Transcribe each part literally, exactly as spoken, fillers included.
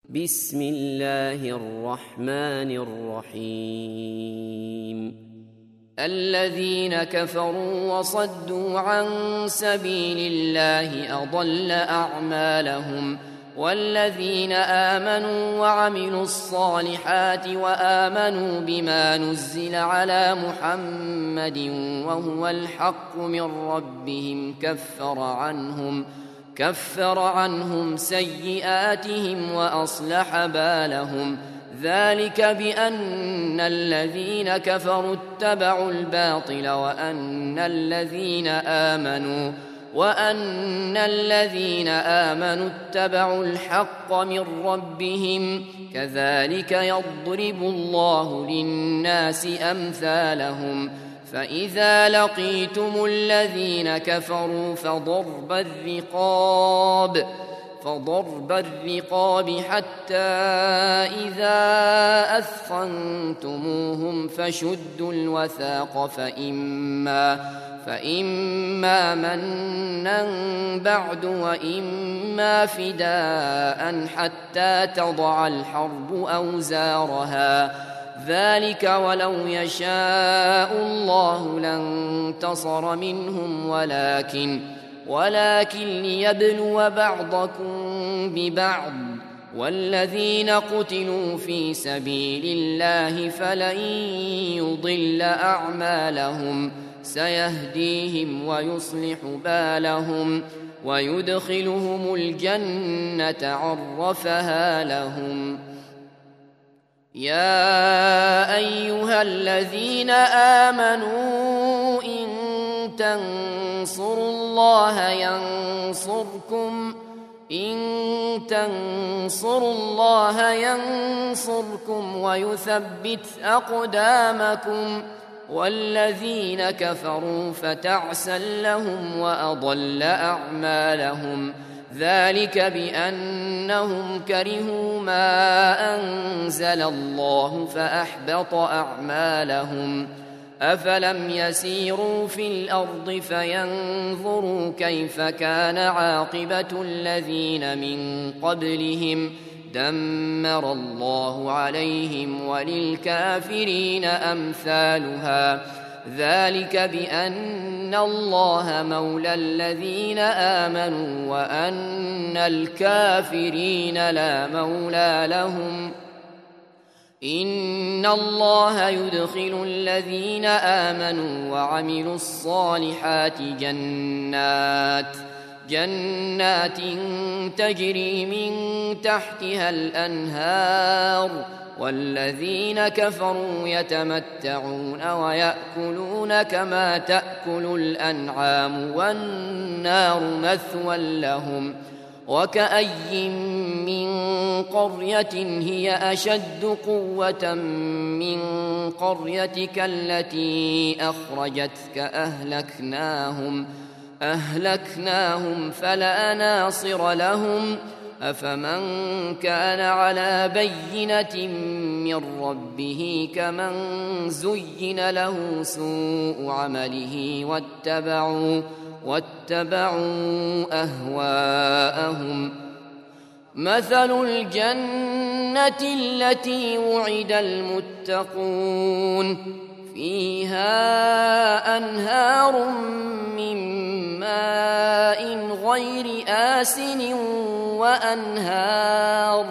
بسم الله الرحمن الرحيم الذين كفروا وصدوا عن سبيل الله أضل أعمالهم والذين آمنوا وعملوا الصالحات وآمنوا بما نزل على محمد وهو الحق من ربهم كفر عنهم كفر عنهم سيئاتهم وأصلح بالهم ذلك بأن الذين كفروا اتبعوا الباطل وأن الذين آمنوا وأن الذين آمنوا اتبعوا الحق من ربهم كذلك يضرب الله للناس أمثالهم فإذا لقيتم الذين كفروا فضرب الرقاب فضرب الرقاب حتى إذا أثخنتموهم فشدوا الوثاق فإما فإما منا بعد وإما فداء حتى تضع الحرب أوزارها ذلك ولو يشاء الله لانتصر منهم ولكن ولكن ليبلو بعضكم ببعض والذين قتلوا في سبيل الله فلن يضل أعمالهم سيهديهم ويصلح بالهم ويدخلهم الجنة عرفها لهم يا أيها الذين آمنوا إن تنصروا الله ينصركم إن تنصروا الله ينصركم ويثبت أقدامكم والذين كفروا فتعسا لهم وأضل أعمالهم ذلك بأنهم كرهوا ما أنزل الله فأحبط أعمالهم أفلم يسيروا في الأرض فينظروا كيف كان عاقبة الذين من قبلهم دمر الله عليهم وللكافرين أمثالها ذلك بأن الله مولى الذين آمنوا وأن الكافرين لا مولى لهم إن الله يدخل الذين آمنوا وعملوا الصالحات جنات جنات تجري من تحتها الأنهار والذين كفروا يتمتعون ويأكلون كما تأكل الأنعام والنار مثوى لهم وكأي من قرية هي أشد قوة من قريتك التي أخرجتك أهلكناهم أهلكناهم فلا ناصر لهم أفمن كان على بينة من ربه كمن زين له سوء عمله واتبعوا واتبعوا أهواءهم مثل الجنة التي وعد المتقون فيها أنهار من ماء غير آسن وأنهار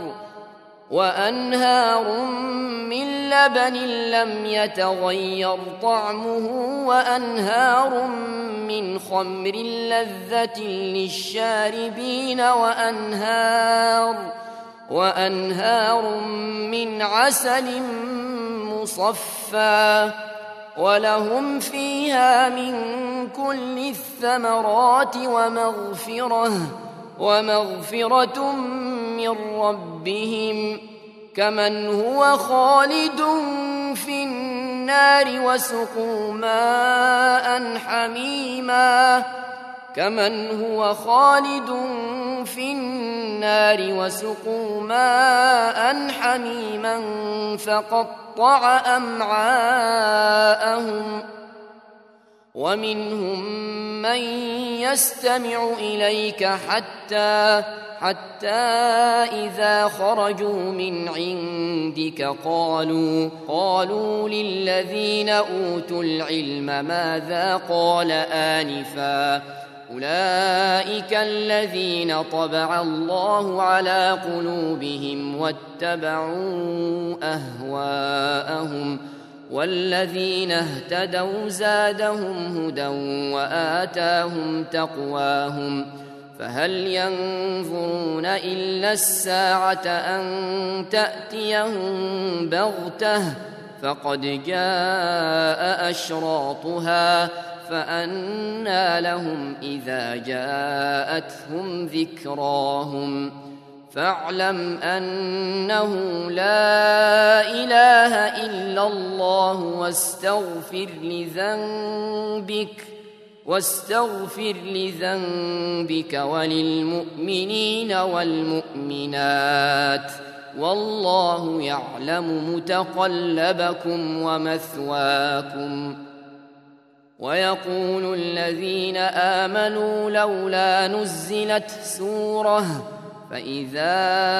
وأنهار من لبن لم يتغير طعمه وأنهار من خمر لذة للشاربين وأنهار وأنهار من عسل مصفى ولهم فيها من كل الثمرات ومغفرة ومغفرة من ربهم كمن هو خالد في النار وسقوا ماء حميما كمن هو خالد في النار وسقوا ماء حميما فقطع أمعاءهم ومنهم من يستمع إليك حتى حتى إذا خرجوا من عندك قالوا قالوا للذين أوتوا العلم ماذا قال آنفا أولئك الذين طبع الله على قلوبهم واتبعوا أهواءهم والذين اهتدوا زادهم هدى وآتاهم تقواهم فهل ينظرون إلا الساعة أن تأتيهم بغتة فقد جاء أشراطها فأنى لهم إذا جاءتهم ذكراهم فاعلم أنه لا إله إلا الله واستغفر لذنبك واستغفر لذنبك وللمؤمنين والمؤمنات والله يعلم متقلبكم ومثواكم. ويقول الذين آمنوا لولا نزلت سورة فإذا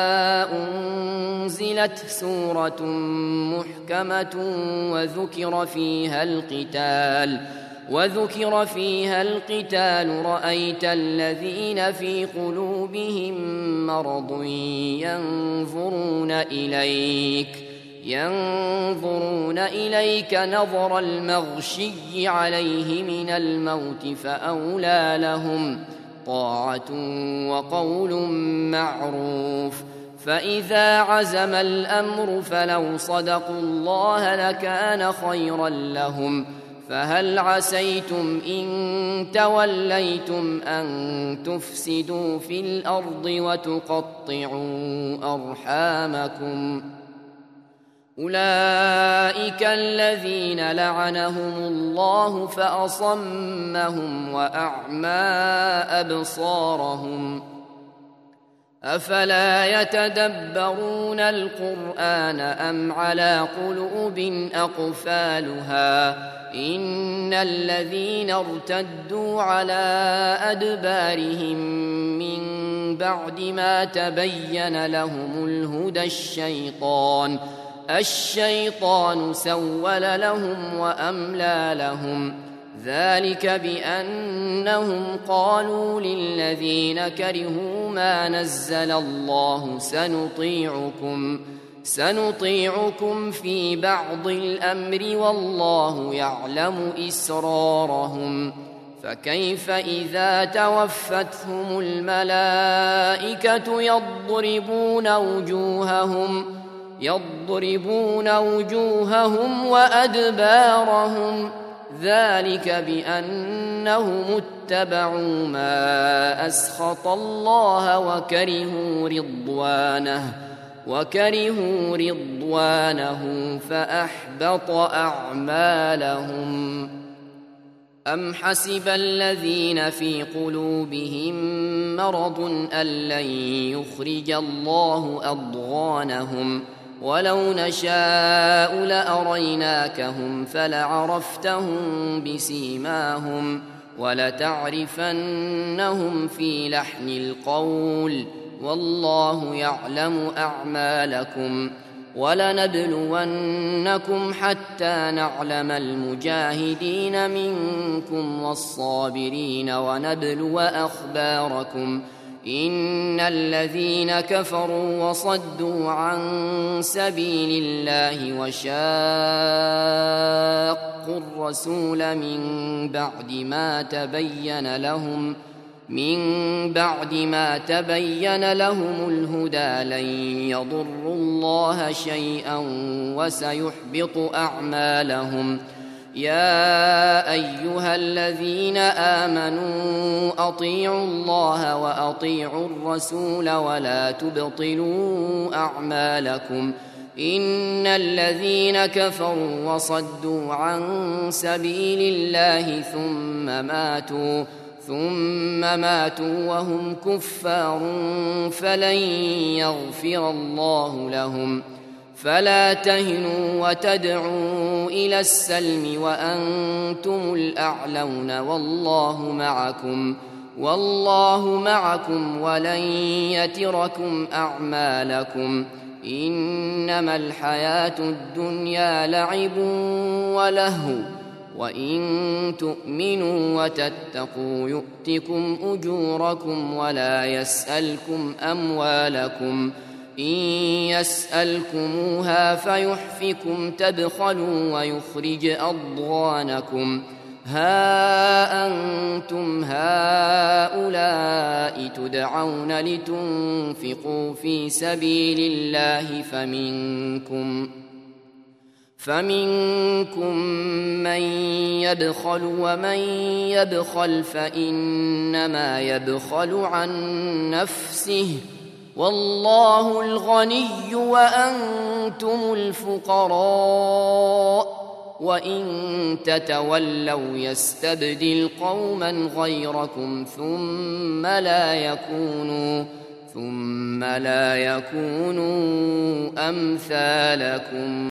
أنزلت سورة محكمة وذكر فيها القتال وذكر فيها القتال رأيت الذين في قلوبهم مرض ينظرون إليك ينظرون إليك نظر المغشي عليه من الموت فأولى لهم طاعة وقول معروف فإذا عزم الأمر فلو صدقوا الله لكان خيرا لهم فهل عسيتم إن توليتم أن تفسدوا في الأرض وتقطعوا أرحامكم أولئك الذين لعنهم الله فأصمهم وأعمى أبصارهم أفلا يتدبرون القرآن أم على قلوب أقفالها إن الذين ارتدوا على أدبارهم من بعد ما تبين لهم الهدى الشيطان الشيطان سول لهم وأملى لهم ذلك بأنهم قالوا للذين كرهوا ما نزل الله سنطيعكم سنطيعكم في بعض الأمر والله يعلم إسرارهم فكيف إذا توفتهم الملائكة يضربون وجوههم يضربون وجوههم وأدبارهم ذلك بأنهم اتبعوا ما أسخط الله وكرهوا رضوانه وكرهوا رضوانه فأحبط أعمالهم أم حسب الذين في قلوبهم مرض أن لن يخرج الله أضغانهم ولو نشاء لأريناكهم فلعرفتهم بسيماهم ولتعرفنهم في لحن القول والله يعلم أعمالكم ولنبلونكم حتى نعلم المجاهدين منكم والصابرين ونبلو أخباركم إن الذين كفروا وصدوا عن سبيل الله وشاقوا الرسول من بعد ما تبين لهم من بعد ما تبين لهم الهدى لن يضروا الله شيئا وسيحبط أعمالهم يا أيها الذين آمنوا أطيعوا الله وأطيعوا الرسول ولا تبطلوا أعمالكم إن الذين كفروا وصدوا عن سبيل الله ثم ماتوا ثم ماتوا وهم كفار فلن يغفر الله لهم فلا تهنوا وتدعوا إلى السلم وأنتم الأعلون والله معكم والله معكم ولن يتركم أعمالكم إنما الحياة الدنيا لعب ولهو وإن تؤمنوا وتتقوا يؤتكم أجوركم ولا يسألكم أموالكم إن يسألكموها فيحفكم تبخلوا ويخرج أضغانكم ها أنتم هؤلاء تدعون لتنفقوا في سبيل الله فمنكم فمنكم من يبخل ومن يبخل فإنما يبخل عن نفسه والله الغني وأنتم الفقراء وإن تتولوا يستبدل قوما غيركم ثم لا يكونوا ثم لا يكونوا أمثالكم